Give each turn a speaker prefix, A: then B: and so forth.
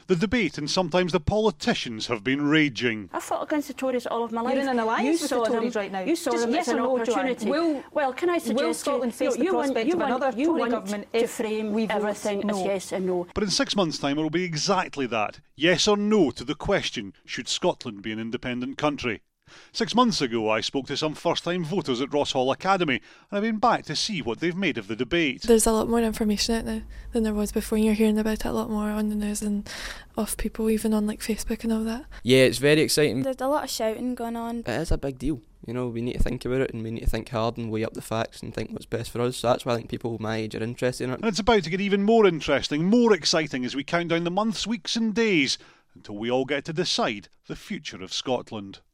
A: The debate and sometimes the politicians have been raging.
B: I fought against the Tories all of my life.
C: You're in an alliance with the Tories right now.
B: You saw
C: Just
B: them
C: yes
B: as an
C: or no,
B: opportunity.
C: Joanne?
B: Well, can I suggest
C: will Scotland face the prospect of another Tory government
B: to
C: if
B: frame
C: we vote
B: everything
C: no?
B: as yes and no?
A: But in 6 months' time it will be exactly that. Yes or no to the question, should Scotland be an independent country? 6 months ago I spoke to some first-time voters at Ross Hall Academy, and I've been back to see what they've made of the debate.
D: There's a lot more information out now than there was before. You're hearing about it a lot more on the news and off people, even on like Facebook and all that.
E: Yeah, it's very exciting.
F: There's a lot of shouting going on.
E: It is a big deal. You know, we need to think about it and we need to think hard and weigh up the facts and think what's best for us. So that's why I think people my age are interested in it.
A: And it's about to get even more interesting, more exciting as we count down the months, weeks and days until we all get to decide the future of Scotland.